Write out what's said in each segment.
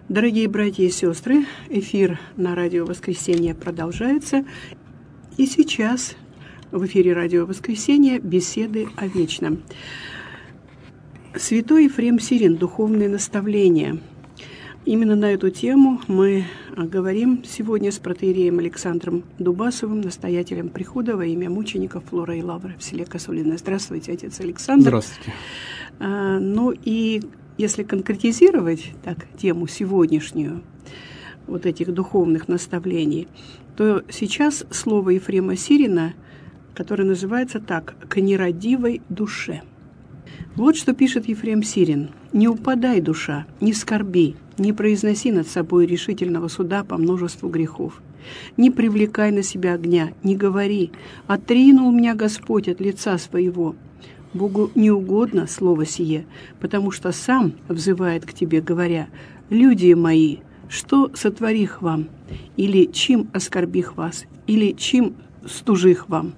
Дорогие братья и сестры, эфир на Радио Воскресенье продолжается. И сейчас в эфире Радио Воскресенье беседы о вечном. Святой Ефрем Сирин. Духовные наставления. Именно на эту тему мы говорим сегодня с протоиереем Александром Дубасовым, настоятелем прихода во имя мучеников Флора и Лавра в селе Косулино. Здравствуйте, отец Александр. Здравствуйте. Ну и если конкретизировать так тему сегодняшнюю, вот этих духовных наставлений, то сейчас слово Ефрема Сирина, которое называется так: «К нерадивой душе». Вот что пишет Ефрем Сирин. «Не упадай, душа, не скорби, не произноси над собой решительного суда по множеству грехов. Не привлекай на себя огня, не говори: отринул меня Господь от лица своего. Богу не угодно слово сие, потому что сам взывает к тебе, говоря: люди мои, что сотворих вам? Или чим оскорбих вас? Или чим стужих вам?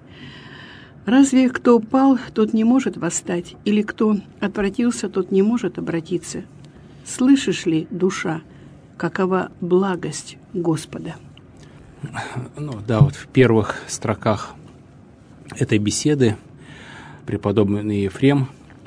Разве кто упал, тот не может восстать? Или кто отвратился, тот не может обратиться? Слышишь ли, душа, какова благость Господа?» Вот в первых строках этой беседы преподобный Ефрем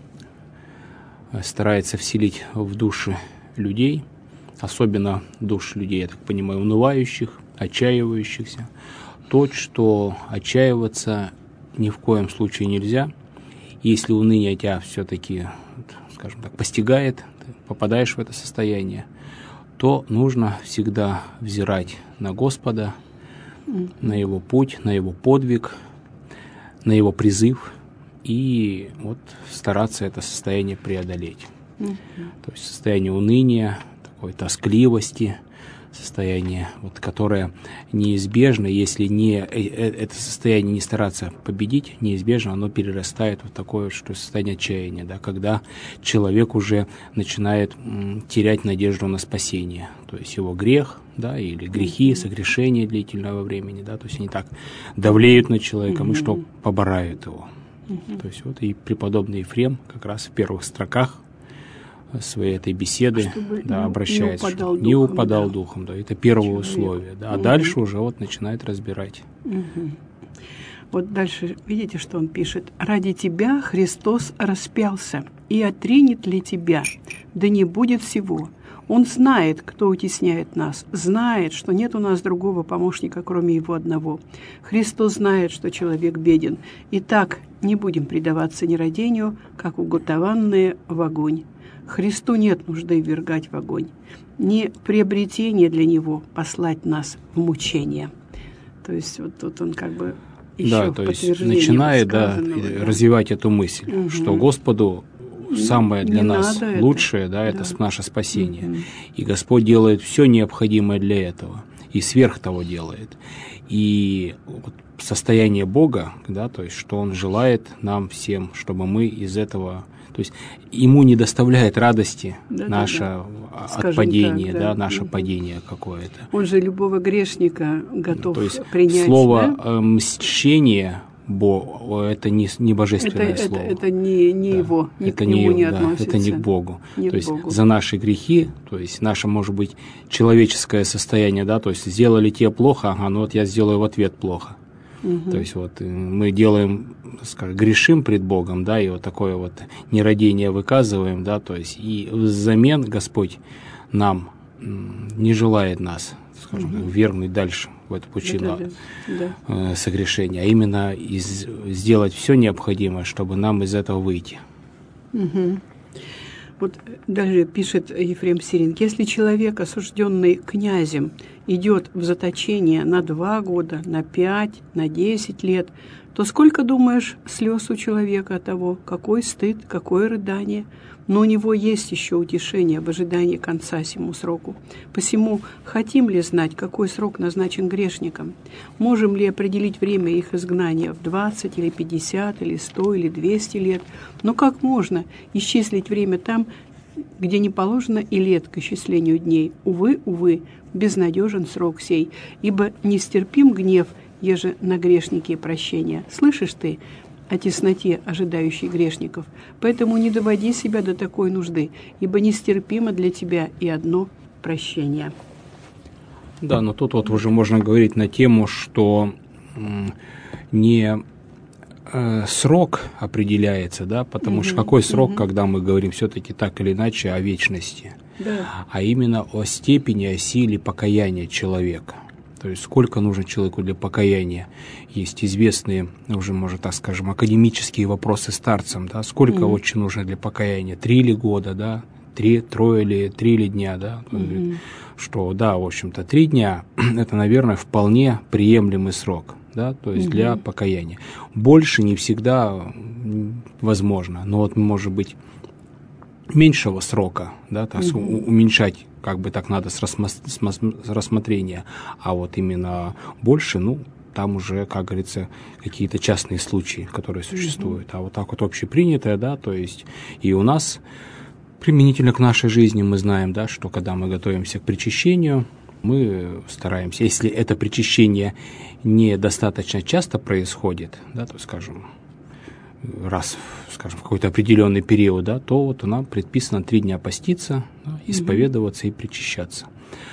старается вселить в души людей, особенно душ людей, я так понимаю, унывающих, отчаивающихся, то, что отчаиваться ни в коем случае нельзя. Если уныние тебя все-таки, скажем так, постигает, ты попадаешь в это состояние, то нужно всегда взирать на Господа, на Его путь, на Его подвиг, на Его призыв, и вот стараться это состояние преодолеть. То есть состояние уныния, такой тоскливости, состояние, которое неизбежно, если это состояние не стараться победить, неизбежно оно перерастает в такое состояние отчаяния, когда человек уже начинает терять надежду на спасение. То есть его грех, или грехи, согрешения длительного времени, то есть они так давлеют над человеком, и что поборают его. То есть и преподобный Ефрем как раз в первых строках своей этой беседы обращается, не упадал духом. Это первое условие. А дальше уже начинает разбирать. Вот дальше, видите, что он пишет? «Ради тебя Христос распялся, и отринет ли тебя? Да не будет всего. Он знает, кто утесняет нас, знает, что нет у нас другого помощника, кроме Его одного. Христос знает, что человек беден. Итак, не будем предаваться нерадению, как уготованные в огонь. Христу нет нужды ввергать в огонь. Не приобретение для Него послать нас в мучение». То есть вот тут он как бы еще в подтверждение начинает развивать эту мысль, что Господу самое для нас лучшее, это наше спасение. И Господь делает все необходимое для этого, и сверх того делает. И состояние Бога, то есть что Он желает нам всем, чтобы мы из этого, то есть Ему не доставляет радости наше отпадение, наше падение какое-то. Он же любого грешника готов принять. Слово мщение это не божественное слово. Это не его, к нему не относится. Это не к Богу. То есть за наши грехи, то есть наше, может быть, человеческое состояние, то есть сделали тебе плохо, я сделаю в ответ плохо. То есть мы делаем, грешим пред Богом, и такое нерадение выказываем, то есть и взамен Господь нам не желает нас, вернуть дальше в эту пучину согрешения, а именно сделать все необходимое, чтобы нам из этого выйти. Вот дальше пишет Ефрем Сирин: «Если человек, осужденный князем, идет в заточение на 2 года, на 5, на 10 лет, то сколько, думаешь, слез у человека от того? Какой стыд, какое рыдание? Но у него есть еще утешение в ожидании конца сему сроку. Посему хотим ли знать, какой срок назначен грешникам? Можем ли определить время их изгнания в 20 или 50 или 100 или 200 лет? Но как можно исчислить время там, где не положено и лет к исчислению дней? Увы, безнадежен срок сей, ибо нестерпим гнев, еже на грешнике прощения. Слышишь ты о тесноте ожидающей грешников? Поэтому не доводи себя до такой нужды, ибо нестерпимо для тебя и одно, прощения. Да, но тут вот уже можно говорить на тему, что не срок определяется, да, потому что какой срок, когда мы говорим все-таки так или иначе о вечности, а именно о степени, о силе покаяния человека. То есть сколько нужно человеку для покаяния. Есть известные, уже, можно так скажем, академические вопросы старцам, да, сколько очень нужно для покаяния, 3 ли года, да, 3 ли дня, да, что, да, в общем-то, 3 дня, это, наверное, вполне приемлемый срок, да, то есть для покаяния. Больше не всегда возможно, но вот, может быть, меньшего срока, да, так, уменьшать, как бы так надо с рассмотрения, а вот именно больше, ну, там уже, как говорится, какие-то частные случаи, которые существуют, а вот так вот общепринятое, да, то есть и у нас применительно к нашей жизни мы знаем, да, что когда мы готовимся к причащению, мы стараемся, если это причащение недостаточно часто происходит, да, то, скажем, раз, скажем, в какой-то определенный период, да, то вот нам предписано 3 дня поститься, да, исповедоваться и причащаться.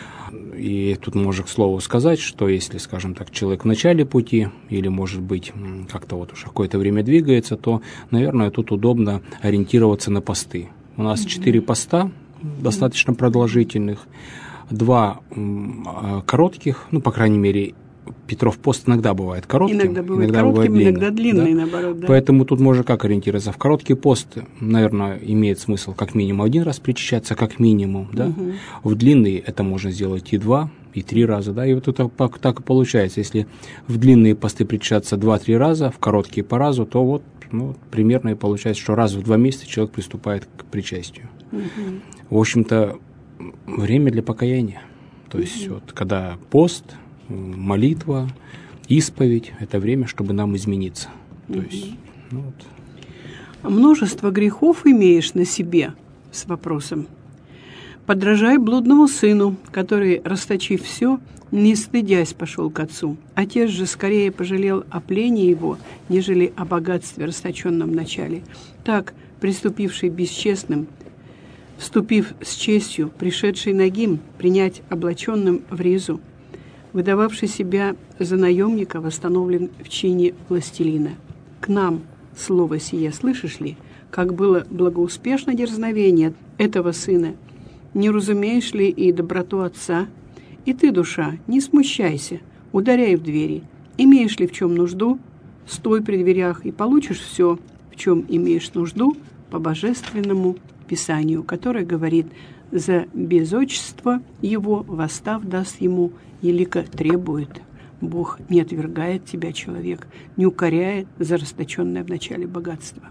И тут можно, к слову, сказать, что если, скажем так, человек в начале пути или, может быть, как-то вот уже какое-то время двигается, то, наверное, тут удобно ориентироваться на посты. У нас 4 поста, достаточно продолжительных, 2 коротких, ну, по крайней мере, Петров пост иногда бывает коротким, иногда бывает длинным, иногда длинный, да? Наоборот. Да. Поэтому тут можно как ориентироваться. В короткий пост, наверное, имеет смысл как минимум 1 раз причащаться, как минимум, да. В длинный это можно сделать и 2, и 3 раза, да. И вот это так и получается. Если в длинные посты причащаться 2-3 раза, в короткие по разу, то вот, ну, примерно и получается, что раз в 2 месяца человек приступает к причастию. В общем-то, время для покаяния. То есть вот когда пост, молитва, исповедь – это время, чтобы нам измениться. То есть, ну, вот. Множество грехов имеешь на себе, с вопросом. Подражай блудному сыну, который, расточив все, не стыдясь, пошел к отцу. Отец же скорее пожалел о плене его, нежели о богатстве, расточенном в начале. Так, приступивший бесчестным, вступив с честью, пришедший нагим, принять облаченным в ризу, выдававший себя за наемника, восстановлен в чине властелина. К нам слово сие, слышишь ли, как было благоуспешно дерзновение этого сына, не разумеешь ли и доброту отца? И ты, душа, не смущайся, ударяй в двери. Имеешь ли в чем нужду, стой при дверях и получишь все, в чем имеешь нужду, по божественному Писанию, которое говорит: «За безотчество его восстав даст ему, елико требует». Бог не отвергает тебя, человек, не укоряет за расточенное в начале богатство.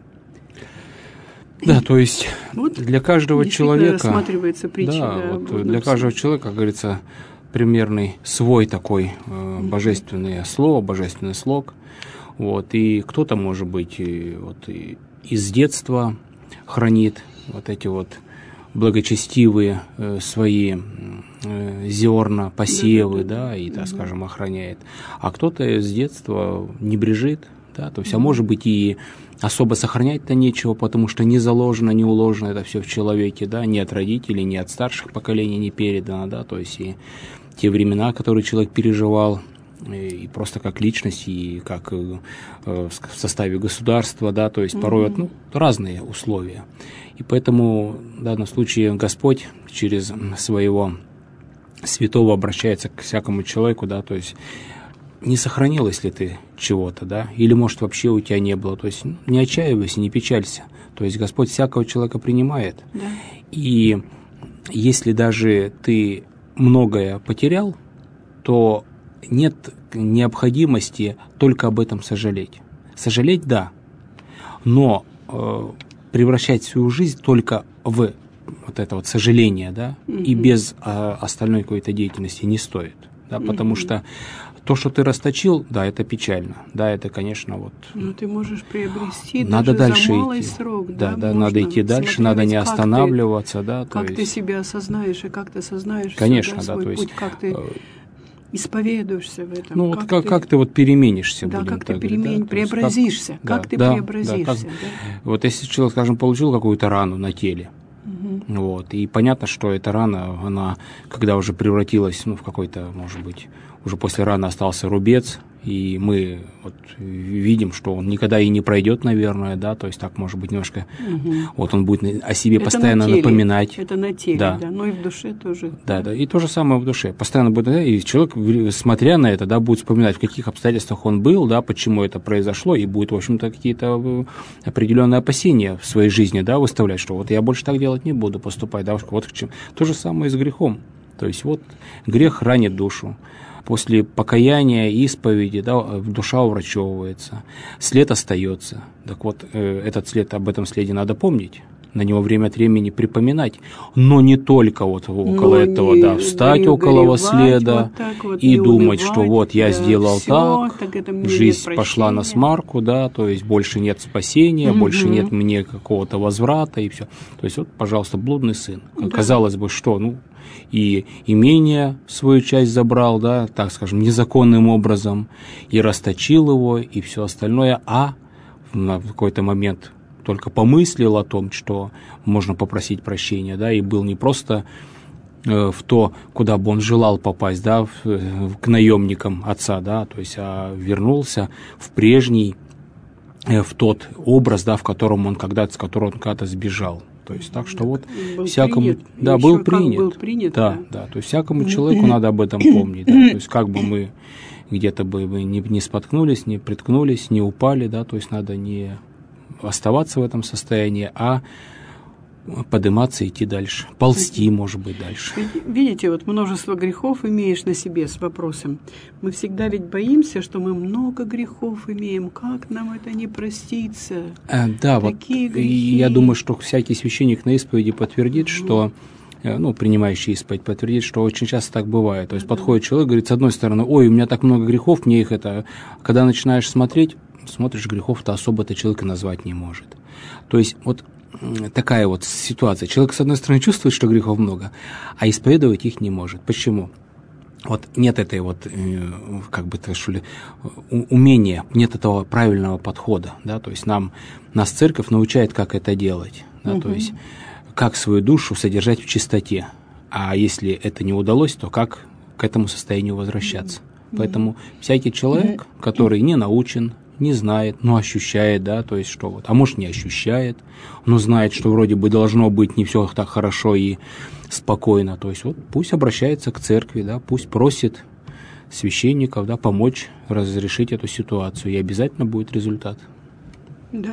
Да, то есть вот для каждого человека рассматривается притча. Да, вот для каждого человека, как говорится, примерный свой такой божественное слово, божественный слог. Вот, и кто-то, может быть, и из детства хранит вот эти вот благочестивые свои зерна, посевы, да, и, так скажем, охраняет. А кто-то с детства не брежит, да, то есть, а может быть, и особо сохранять-то нечего, потому что не заложено, не уложено это все в человеке, да, ни от родителей, ни от старших поколений не передано, да, то есть и те времена, которые человек переживал, и просто как личность, и как в составе государства, да, то есть порой разные условия. И поэтому в данном случае Господь через своего святого обращается к всякому человеку, да, то есть не сохранилось ли ты чего-то, да, или, может, вообще у тебя не было, то есть не отчаивайся, не печалься, то есть Господь всякого человека принимает, да. И если даже ты многое потерял, то нет необходимости только об этом сожалеть. Сожалеть, да, но превращать свою жизнь только в вот это вот сожаление, да, и без остальной какой-то деятельности не стоит, да, потому что то, что ты расточил, да, это печально, да, это, конечно, вот. Но ты можешь приобрести надо даже дальше за малый идти. срок, да, надо идти дальше, надо не останавливаться, да. Как ты себя осознаешь и как ты осознаешь, конечно, да, свой то есть, путь, как ты исповедуешься в этом. Ну, вот как ты вот переменишься, да, будем как ты так говорить, да, преобразишься, как ты преобразишься. Да. Вот если человек, скажем, получил какую-то рану на теле, Вот. И понятно, что эта рана, она, когда уже превратилась, в какой-то, может быть, уже после раны остался рубец, и мы вот видим, что он никогда и не пройдет, наверное, да, то есть так, может быть, немножко, вот он будет о себе это постоянно напоминать. Это на теле, да, но и в душе тоже. Да, и то же самое в душе. Постоянно будет, и человек, смотря на это, да, будет вспоминать, в каких обстоятельствах он был, да, почему это произошло, и будет, в общем-то, какие-то определенные опасения в своей жизни, да, выставлять, что вот я больше так делать не буду, поступать, да, вот к чему. То же самое и с грехом. То есть вот грех ранит душу. После покаяния, исповеди, да, душа уврачевывается, след остается. Так вот, этот след, об этом следе надо помнить, на него время от времени припоминать, но не только вот около этого, да, встать около следа вот и думать, что вот я сделал так жизнь пошла на смарку, да, то есть больше нет спасения, больше нет мне какого-то возврата и все. То есть вот, пожалуйста, блудный сын. Казалось бы, что, и имение свою часть забрал, да, так скажем, незаконным образом, и расточил его, и все остальное, а на какой-то момент только помыслил о том, что можно попросить прощения, да, и был не просто в то, куда бы он желал попасть, да, к наемникам отца, да, то есть, а вернулся в прежний, в тот образ, да, с которым он когда-то сбежал. То есть, так что вот был всякому, принят. Да, был принят, да, то есть всякому человеку надо об этом помнить, да, то есть как бы мы где-то бы не споткнулись, не приткнулись, не упали, да, то есть надо не оставаться в этом состоянии, а подниматься и идти дальше, ползти, может быть, дальше. Видите, вот множество грехов имеешь на себе с вопросом. Мы всегда ведь боимся, что мы много грехов имеем. Как нам это не проститься? Да, такие вот грехи. Я думаю, что всякий священник на исповеди подтвердит, что, принимающий исповедь подтвердит, что очень часто так бывает. То есть подходит человек, говорит, с одной стороны, ой, у меня так много грехов, мне их это... Когда начинаешь смотришь, грехов-то особо-то человек и назвать не может. То есть вот такая вот ситуация. Человек, с одной стороны, чувствует, что грехов много, а исповедовать их не может. Почему? Вот нет этой вот, умения, нет этого правильного подхода, да, то есть нас церковь научает, как это делать, да, то есть как свою душу содержать в чистоте, а если это не удалось, то как к этому состоянию возвращаться. Поэтому всякий человек, который не научен, не знает, но ощущает, да, то есть что вот, а может не ощущает, но знает, что вроде бы должно быть не все так хорошо и спокойно, то есть вот пусть обращается к церкви, да, пусть просит священников, да, помочь разрешить эту ситуацию, и обязательно будет результат. Да.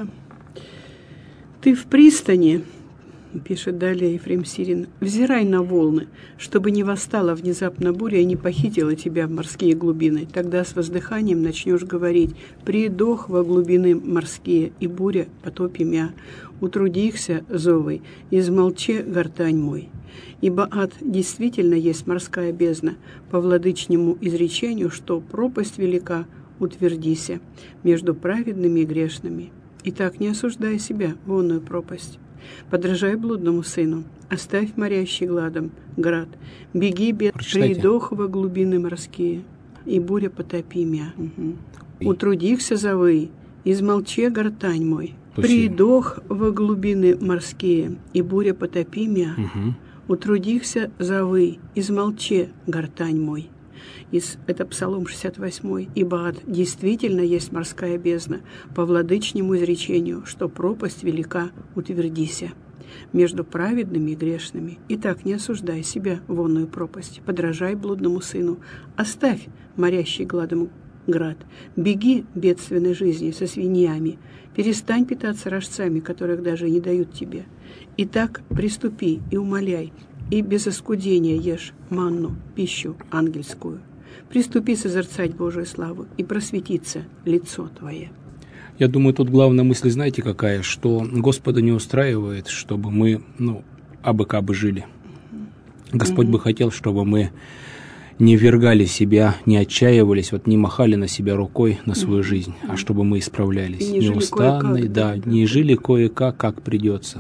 Ты в пристани, пишет далее Ефрем Сирин, взирай на волны, чтобы не восстала внезапно буря и не похитила тебя в морские глубины. Тогда с воздыханием начнешь говорить: «Придох во глубины морские, и буря потопи мя. Утрудихся, зовой, измолче гортань мой». Ибо ад действительно есть морская бездна, по владычнему изречению, что пропасть велика, утвердися между праведными и грешными. Итак, не осуждай себя в онную пропасть. Подражай блудному сыну, оставь морящий гладом град, беги, придох во глубины морские, и буря потопи мя. Утрудихся, завый, измолче гортань мой, придох во глубины морские, и буря потопи мя. Утрудихся, завый, измолче гортань мой. Это Псалом 68. «Ибо ад действительно есть морская бездна, по владычнему изречению, что пропасть велика, утвердися между праведными и грешными. Итак, не осуждай себя в онную пропасть, подражай блудному сыну, оставь морящий гладом град, беги бедственной жизни со свиньями, перестань питаться рожцами, которых даже не дают тебе. Итак, приступи и умоляй, и без оскудения ешь манну, пищу ангельскую. Приступи созерцать Божию славу, и просветится лицо твое». Я думаю, тут главная мысль, знаете, какая, что Господа не устраивает, чтобы мы, абы-кабы жили. Господь бы хотел, чтобы мы не ввергали себя, не отчаивались, не махали на себя рукой, на свою жизнь, а чтобы мы исправлялись. Неустанно, не жили кое-как, как придется.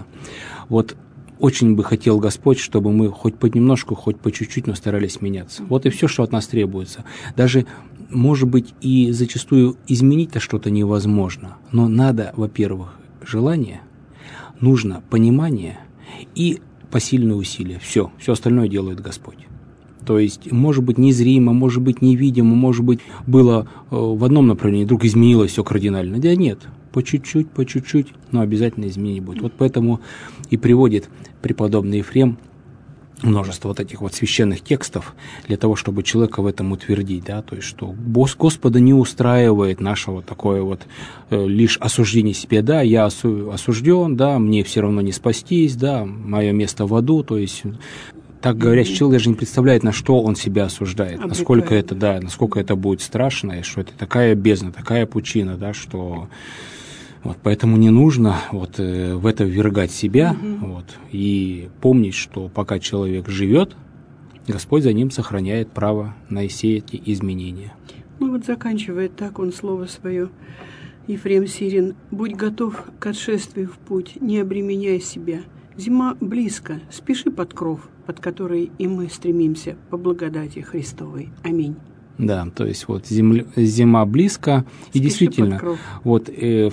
Очень бы хотел Господь, чтобы мы хоть понемножку, хоть по чуть-чуть, но старались меняться. Вот и все, что от нас требуется. Даже, может быть, и зачастую изменить-то что-то невозможно. Но надо, во-первых, желание, нужно понимание и посильные усилия. Все остальное делает Господь. То есть, может быть, незримо, может быть, невидимо, может быть, было в одном направлении, вдруг изменилось все кардинально. Да нет, по чуть-чуть, но обязательно изменение будет. Вот поэтому и приводит преподобный Ефрем множество вот этих вот священных текстов для того, чтобы человека в этом утвердить, да, то есть, что Господа не устраивает наше вот такое вот лишь осуждение себя, да, я осужден, да, мне все равно не спастись, да, мое место в аду, то есть, так говорящий человек даже не представляет, на что он себя осуждает, насколько это, да, насколько это будет страшно, и что это такая бездна, такая пучина, да, что... Вот, поэтому не нужно вот, в это ввергать себя, вот, и помнить, что пока человек живет, Господь за ним сохраняет право на все эти изменения. Ну вот заканчивает так он слово свое, Ефрем Сирин: «Будь готов к отшествию в путь, не обременяй себя. Зима близко, спеши под кров, под который и мы стремимся по благодати Христовой. Аминь». Да, то есть вот зима близко, и действительно, вот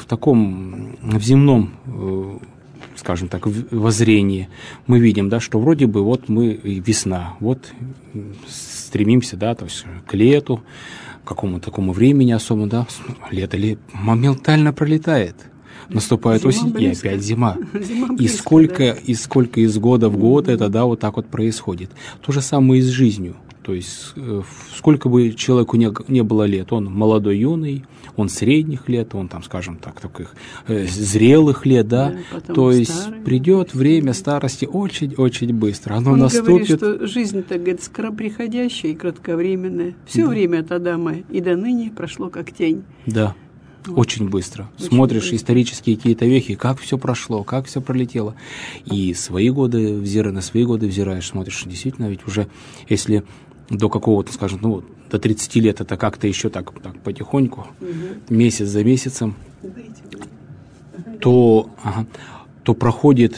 в земном, скажем так, воззрении мы видим, да, что вроде бы вот мы весна, вот стремимся, да, то есть к лету, к какому-то такому времени особо, да, лето моментально пролетает. Наступает зима осень, близко. И опять зима. Зима И близко, сколько да. из года в год это, да, вот так вот происходит. То же самое и с жизнью. То есть, сколько бы человеку не было лет, он молодой, юный, он средних лет, он там, скажем так, таких зрелых лет, да, то есть придет время старости очень-очень быстро. Оно он наступит. говорит, что жизнь-то, говорит, скороприходящая и кратковременная. Все время от Адама и до ныне прошло как тень. Да. Вот. Очень быстро. Очень Смотришь быстро. исторические какие-то вехи, как все прошло, как все пролетело. И на свои годы взираешь, смотришь, действительно, ведь уже если до какого-то, скажем, ну вот, до 30 лет это как-то еще так потихоньку, месяц за месяцем, то проходит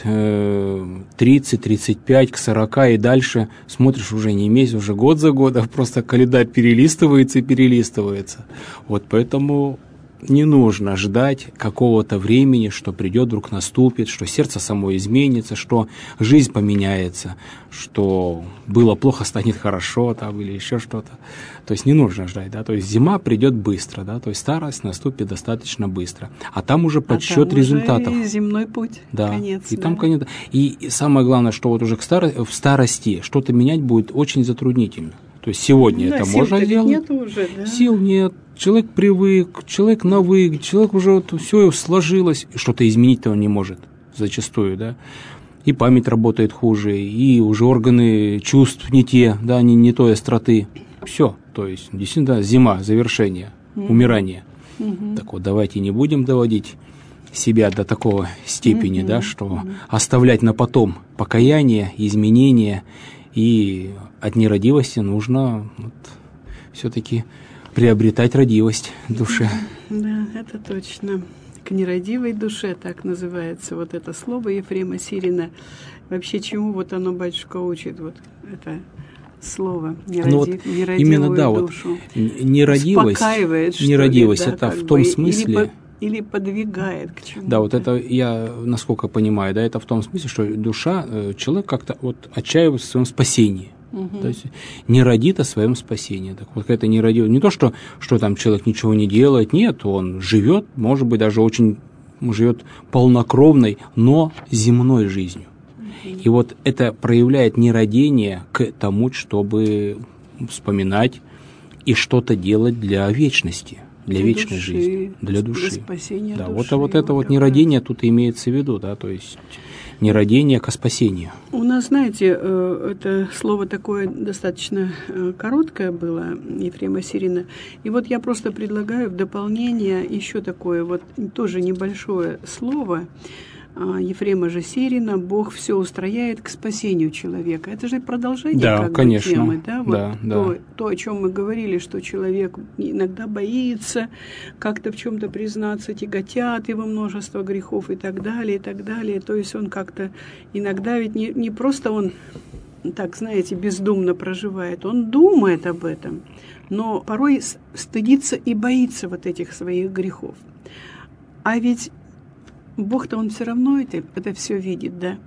30, 35, к 40 и дальше, смотришь уже не месяц, уже год за годом, просто календарь перелистывается. Вот поэтому не нужно ждать какого-то времени, что придет, вдруг наступит, что сердце само изменится, что жизнь поменяется, что было плохо, станет хорошо там, или еще что-то. То есть не нужно ждать, да, то есть зима придет быстро, да, то есть старость наступит достаточно быстро, а там уже подсчет результатов. Уже земной путь, да. конец. И да. там конец. И самое главное, что вот уже в старости что-то менять будет очень затруднительно. То есть сегодня это можно сделать. Нет уже, да? Сил нет. Человек привык, человек навык, человек уже вот все сложилось, что-то изменить-то он не может зачастую, да. И память работает хуже, и уже органы чувств не те, да, не той остроты. Все, то есть действительно зима, завершение, умирание. Так вот, давайте не будем доводить себя до такого степени, да, что оставлять на потом покаяние, изменения, и от нерадивости нужно вот, все-таки приобретать радивость в душе. Да, это точно. К нерадивой душе, так называется вот это слово Ефрема Сирина. Вообще, чему вот оно, батюшка, учит? Вот это слово нерадивую именно, да, душу. Вот, нерадивость, успокаивает, нерадивость ли, да, это в том смысле... Или подвигает к чему-то. Да, вот это я, насколько понимаю, да, это в том смысле, что душа, человек как-то вот отчаивается в своем спасении. То есть не родит о своем спасении. Так вот, это не родит. Не то, что там человек ничего не делает, нет, он живет, может быть, даже очень живет полнокровной, но земной жизнью. И вот это проявляет нерадение к тому, чтобы вспоминать и что-то делать для вечности. Для вечной души, жизни, для души. Для спасения да, души. Вот это вот нерадение тут имеется в виду, да, то есть нерадение ко спасению. У нас, знаете, это слово такое достаточно короткое было, Ефрема Сирина. И вот я просто предлагаю в дополнение еще такое вот тоже небольшое слово Ефрема же Сирина: «Бог все устрояет к спасению человека». Это же продолжение, да, как конечно. бы, темы, да? Вот да. То, о чем мы говорили, что человек иногда боится как-то в чем-то признаться, тяготят его множество грехов и так далее, и так далее. То есть он как-то иногда ведь не просто он, так, знаете, бездумно проживает, он думает об этом, но порой стыдится и боится вот этих своих грехов. А ведь Бог-то, Он все равно это все видит, да?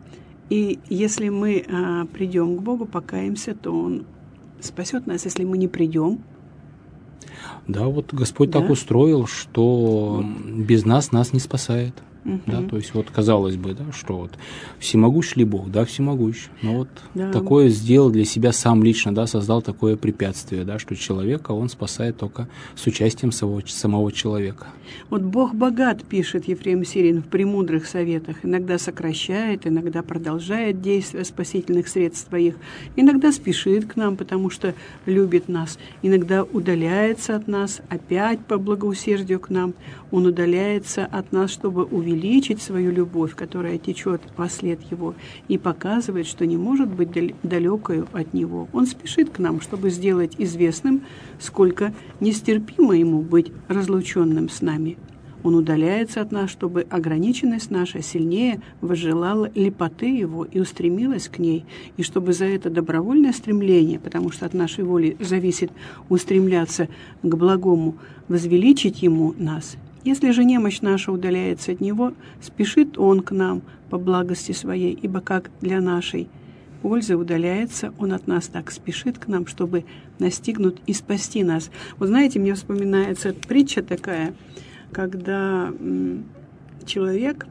И если мы придем к Богу, покаемся, то Он спасет нас. Если мы не придем. Да, вот Господь так устроил, что без нас не спасает. Да, то есть вот казалось бы, да, что вот всемогущ ли Бог, да, всемогущ, но вот такое сделал для себя сам лично, да, создал такое препятствие, да, что человека он спасает только с участием самого человека. Вот Бог богат, пишет Ефрем Сирин в «Премудрых советах», иногда сокращает, иногда продолжает действие спасительных средств своих, иногда спешит к нам, потому что любит нас, иногда удаляется от нас, опять по благоусердию к нам, Он удаляется от нас, чтобы увеличить свою любовь, которая течет вслед Его, и показывает, что не может быть далекою от Него. Он спешит к нам, чтобы сделать известным, сколько нестерпимо Ему быть разлученным с нами. Он удаляется от нас, чтобы ограниченность наша сильнее возжелала лепоты Его и устремилась к ней, и чтобы за это добровольное стремление, потому что от нашей воли зависит устремляться к благому, возвеличить Ему нас. Если же немощь наша удаляется от Него, спешит Он к нам по благости Своей, ибо как для нашей пользы удаляется, Он от нас так спешит к нам, чтобы настигнуть и спасти нас. Вот знаете, мне вспоминается притча такая, когда человек,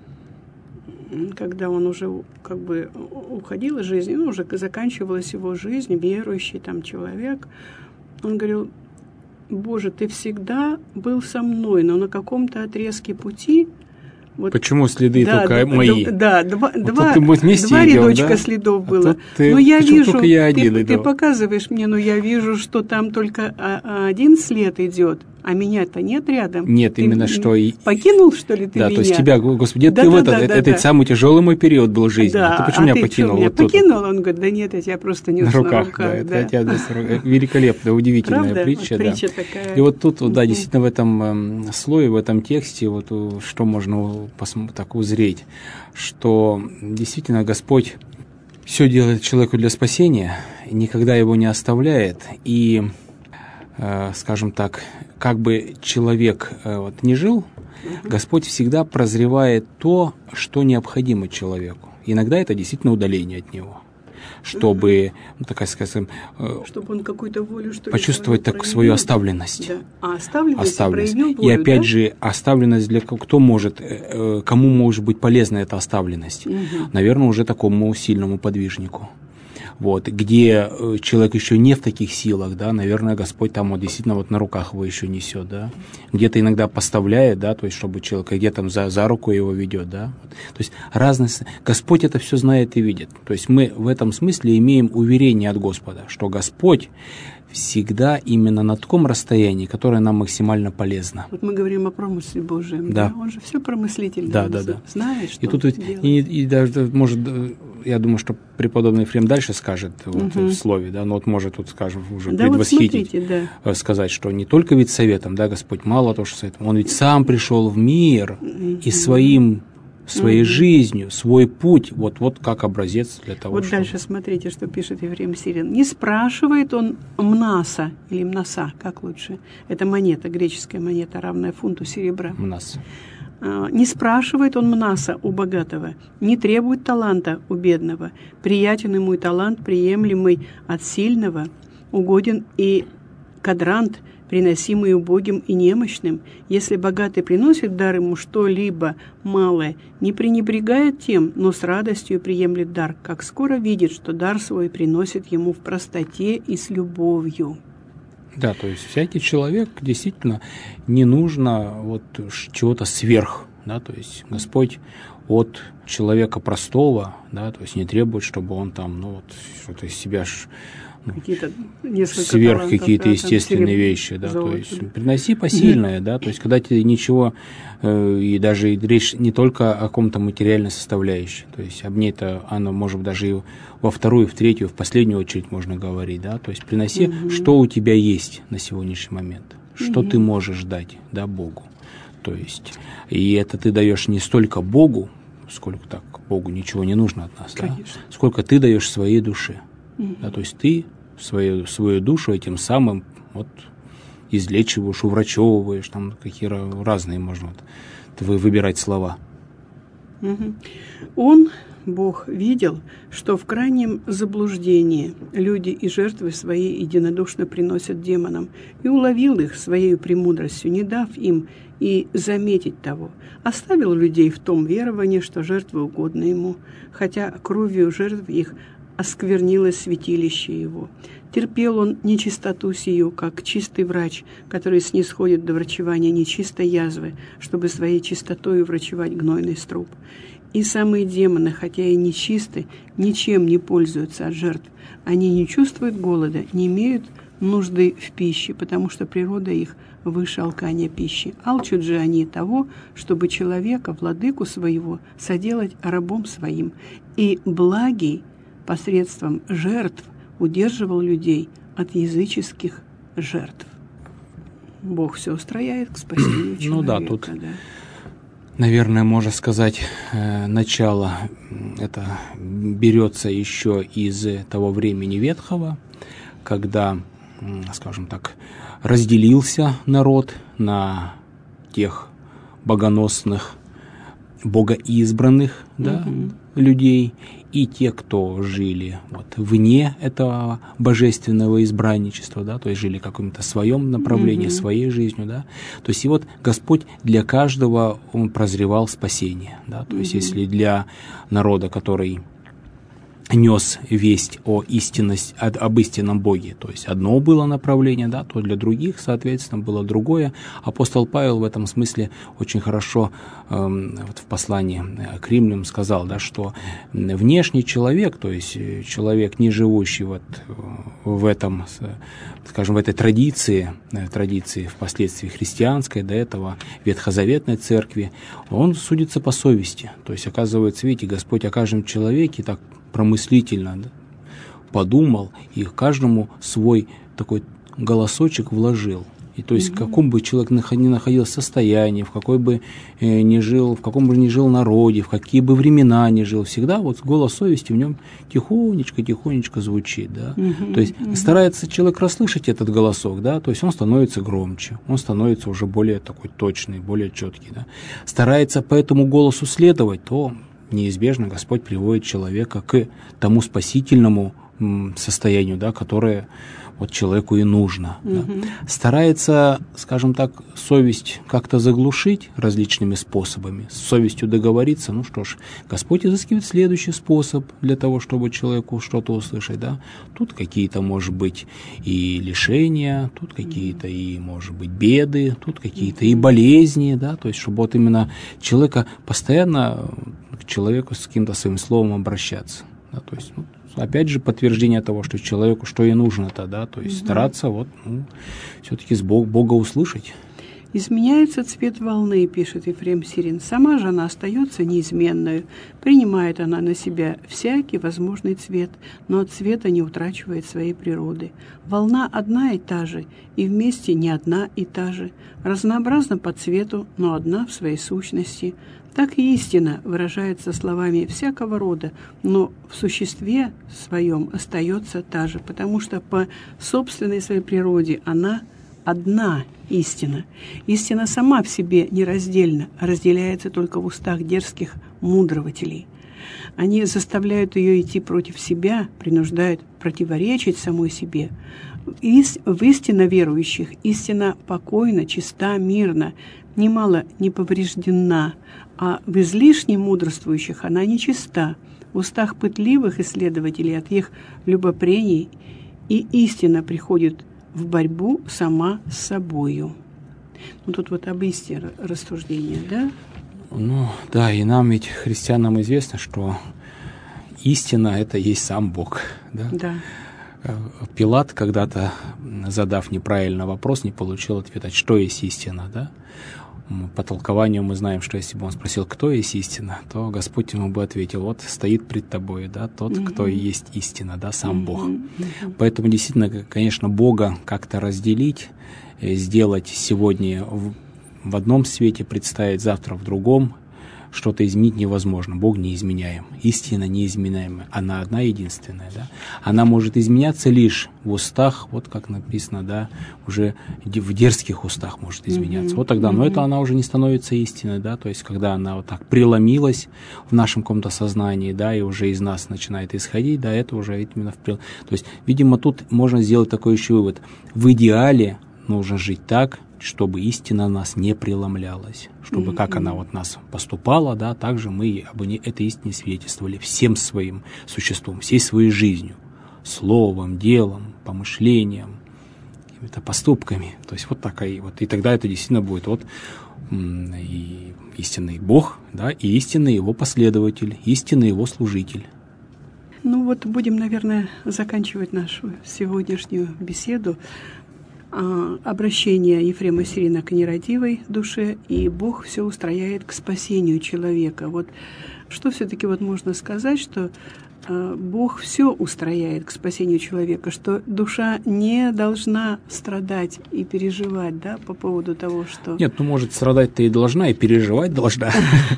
когда он уже как бы уходил из жизни, уже заканчивалась его жизнь, верующий там человек, он говорил: Боже, Ты всегда был со мной, но на каком-то отрезке пути... Вот, почему следы только мои? Два идем, рядочка да? следов было. Но я вижу, один ты показываешь мне, но я вижу, что там только один след идет, а меня-то нет рядом. Нет, ты именно что... Покинул, что ли, ты меня? Да, то есть тебя, Господи, это самый тяжелый мой период был в жизни. Да, ты почему меня покинул? Меня покинул? Он говорит: да нет, я тебя просто нес на руках. Великолепная, удивительная правда? притча. Вот притча такая. И вот тут, да, действительно в этом слое, в этом тексте, вот что можно так узреть, что действительно Господь все делает человеку для спасения, никогда его не оставляет, и, скажем так, как бы человек не жил, Господь всегда прозревает то, что необходимо человеку. Иногда это действительно удаление от него, чтобы, чтобы он какую-то волю, что ли, почувствовать свою оставленность. Да. А оставленность. Проявил волю, и опять же, оставленность для кому может быть полезна эта оставленность? Наверное, уже такому сильному подвижнику. Вот, где человек еще не в таких силах, да, наверное, Господь там действительно на руках его еще несет, да, где-то иногда поставляет, да, то есть чтобы человек где-то за руку его ведет, да, то есть разность, Господь это все знает и видит, то есть мы в этом смысле имеем уверение от Господа, что Господь всегда именно на таком расстоянии, которое нам максимально полезно. Вот мы говорим о промысле Божьем, да? Он же все промыслительный, знает, что и тут делает. И даже, может, я думаю, что преподобный Ефрем дальше скажет в слове, да, но вот может тут, скажем, уже предвосхитить, сказать, что не только ведь советом, да, Господь мало то, что советом, Он ведь сам пришел в мир и своей жизнью, свой путь, вот как образец для того, вот чтобы... дальше смотрите, что пишет Ефрем Сирин. Не спрашивает он мнаса, или мнаса, как лучше. Это монета, греческая монета, равная фунту серебра. Мнас. Не спрашивает он мнаса у богатого, не требует таланта у бедного. Приятен ему и талант, приемлемый от сильного, угоден и кадрант, приносимый убогим и немощным. Если богатый приносит дар ему что-либо малое, не пренебрегает тем, но с радостью приемлет дар, как скоро видит, что дар свой приносит ему в простоте и с любовью. Да, то есть всякий человек действительно не нужно чего-то сверх, да, то есть Господь от человека простого, да, то есть не требует, чтобы он там, что-то из себя сверх какие-то естественные вещи, да, золото, то есть приноси посильное, да, то есть когда тебе ничего, и даже речь не только о каком-то материальной составляющей, то есть об ней-то она может даже и во вторую, в третью, в последнюю очередь можно говорить, да, то есть приноси, что у тебя есть на сегодняшний момент, что ты можешь дать, да, Богу, то есть, и это ты даешь не столько Богу, сколько так Богу ничего не нужно от нас, да, сколько ты даешь своей душе. Да, то есть ты свою душу этим самым излечиваешь, уврачевываешь, там какие разные можно выбирать слова. Он Бог видел, что в крайнем заблуждении люди и жертвы свои единодушно приносят демонам, и уловил их своей премудростью, не дав им и заметить того, оставил людей в том веровании, что жертвы угодны ему, хотя кровью жертв их осквернилось святилище его. Терпел он нечистоту сию, как чистый врач, который снисходит до врачевания нечистой язвы, чтобы своей чистотою врачевать гнойный струп. И самые демоны, хотя и нечисты, ничем не пользуются от жертв. Они не чувствуют голода, не имеют нужды в пище, потому что природа их выше алкания пищи. Алчут же они того, чтобы человека, владыку своего, соделать рабом своим. И благий посредством жертв удерживал людей от языческих жертв. Бог все устрояет к спасению человека. Ну да, тут, наверное, можно сказать, начало это берется еще из того времени ветхого, когда, скажем так, разделился народ на тех богоносных, богоизбранных, людей, и те, кто жили вне этого божественного избранничества, то есть жили в каком-то своем направлении, своей жизнью, То есть и Господь для каждого Он прозревал спасение, То есть если для народа, который нес весть об истинном Боге, то есть одно было направление, то для других, соответственно, было другое. Апостол Павел в этом смысле очень хорошо в послании к римлянам сказал, что внешний человек, то есть человек, не живущий в этом, скажем, в этой традиции впоследствии христианской, до этого ветхозаветной церкви, он судится по совести. То есть, оказывается, видите, Господь о каждом человеке так промыслительно подумал и каждому свой такой голосочек вложил. И то есть, в каком бы человек ни находился состоянии, в каком бы ни жил народе, в какие бы времена ни жил, всегда голос совести в нем тихонечко звучит, То есть старается человек расслышать этот голосок, то есть он становится громче, он становится уже более такой точный, более четкий, Старается по этому голосу следовать, то неизбежно Господь приводит человека к тому спасительному состоянию, которое человеку и нужно. Старается, скажем так, совесть как-то заглушить различными способами, с совестью договориться. Ну что ж, Господь изыскивает следующий способ для того, чтобы человеку что-то услышать. Тут какие-то, может быть, и лишения, тут какие-то и, может быть, беды, тут какие-то и болезни, то есть, чтобы именно человека постоянно к человеку с каким-то своим словом обращаться. То есть, опять же, подтверждение того, что человеку что и нужно-то, то есть стараться все-таки с Бога услышать. «Изменяется цвет волны», пишет Ефрем Сирин. «Сама же она остается неизменной. Принимает она на себя всякий возможный цвет, но от цвета не утрачивает своей природы. Волна одна и та же, и вместе не одна и та же. Разнообразна по цвету, но одна в своей сущности. Так и истина выражается словами всякого рода, но в существе своем остается та же, потому что по собственной своей природе она одна истина. Истина сама в себе нераздельна, а разделяется только в устах дерзких мудрователей. Они заставляют ее идти против себя, принуждают противоречить самой себе. В истинно верующих истина покойна, чиста, мирна, немало не повреждена, а в излишне мудрствующих она нечиста. В устах пытливых исследователей от их любопрений и истина приходит в борьбу сама с собою. Тут об истине рассуждения, да? И нам ведь, христианам, известно, что истина – это есть сам Бог, Да. Пилат когда-то, задав неправильный вопрос, не получил ответа, что есть истина, По толкованию мы знаем, что если бы он спросил, кто есть истина, то Господь ему бы ответил, стоит пред тобой, тот, кто и есть истина, сам Бог. Поэтому действительно, конечно, Бога как-то разделить, сделать сегодня в одном свете, представить завтра в другом, что-то изменить невозможно. Бог неизменяем, истина неизменяемая. Она одна единственная, да. Она может изменяться лишь в устах, вот как написано, да, уже в дерзких устах может изменяться. Вот тогда, но это она уже не становится истиной, да, то есть когда она вот так преломилась в нашем каком-то сознании, да, и уже из нас начинает исходить, да, это уже именно то есть, видимо, тут можно сделать такой еще вывод. В идеале нужно жить так, чтобы истина нас не преломлялась, чтобы как она вот нас поступала, да, так же мы об этой истине свидетельствовали всем своим существом, всей своей жизнью, словом, делом, помышлением, какими-то поступками. То есть вот такая вот. И тогда это действительно будет вот и истинный Бог, да, и истинный Его последователь, истинный Его служитель. Ну вот будем, наверное, заканчивать нашу сегодняшнюю беседу. Обращение Ефрема Сирина к нерадивой душе, и Бог все устрояет к спасению человека. Вот что все-таки вот можно сказать, что Бог все устрояет к спасению человека, что душа не должна страдать и переживать, да, по поводу того, что... Нет, ну, может, страдать-то и должна, и переживать должна.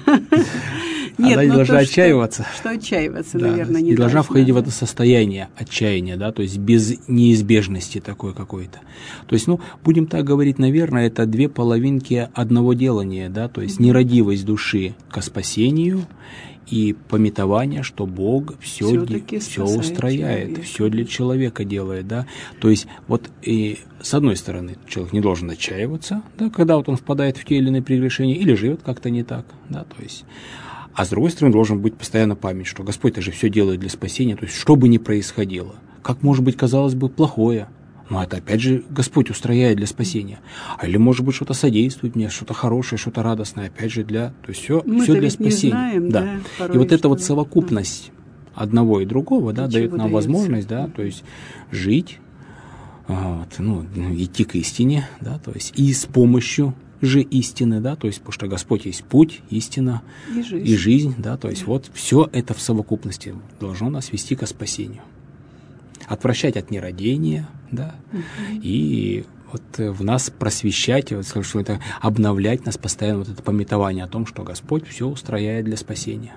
Нет, она не должна отчаиваться. Что отчаиваться, да, наверное, не должна. Должна входить в это состояние отчаяния, да, то есть без неизбежности такой какой-то. То есть, ну, будем так говорить, наверное, это две половинки одного делания, да, то есть нерадивость души ко спасению и памятование, что Бог все устрояет, человека. Все для человека делает, да. То есть, вот и с одной стороны, человек не должен отчаиваться, да, когда вот он впадает в те или иные прегрешения или живет как-то не так, да, то есть. А с другой стороны, должен быть постоянно память, что Господь-то же все делает для спасения, то есть что бы ни происходило, как может быть, казалось бы, плохое, но это опять же Господь устрояет для спасения. Или может быть что-то содействует мне, что-то хорошее, что-то радостное, опять же для, то есть все для спасения. Знаем, да. И вот эта вот совокупность одного и другого, да, дает нам возможность, да, то есть жить, вот, ну, идти к истине, да, то есть и с помощью же истины, да, то есть, потому что Господь есть путь, истина и жизнь, да, то есть вот все это в совокупности должно нас вести ко спасению. Отвращать от нерадения, да, и вот в нас просвещать, вот, что это обновлять нас постоянно, вот это памятование о том, что Господь все устрояет для спасения.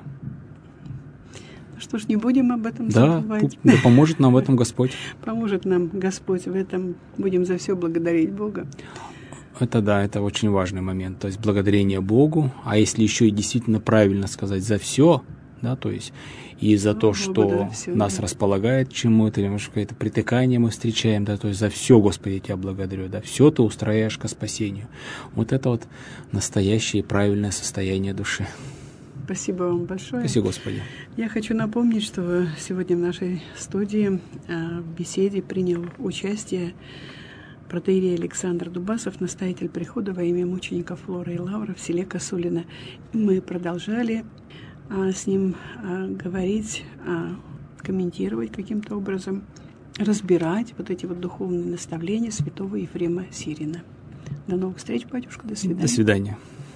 Что ж, не будем об этом забывать. Да, поможет нам в этом Господь. Поможет нам Господь в этом. Будем за все благодарить Бога. Это да, это очень важный момент, то есть благодарение Богу, а если еще и действительно правильно сказать за все, да, то есть и за то, что нас располагает к чему-то, или может какое-то притыкание мы встречаем, да, то есть за все, Господи, я Тебя благодарю, да, все Ты устрояешь ко спасению. Вот это вот настоящее и правильное состояние души. Спасибо вам большое. Спасибо, Господи. Я хочу напомнить, что сегодня в нашей студии в беседе принял участие протоиерей Александр Дубасов, настоятель прихода во имя мучеников Флоры и Лавра в селе Косулино. Мы продолжали с ним говорить, комментировать каким-то образом, разбирать вот эти вот духовные наставления святого Ефрема Сирина. До новых встреч, батюшка, до свидания. До свидания.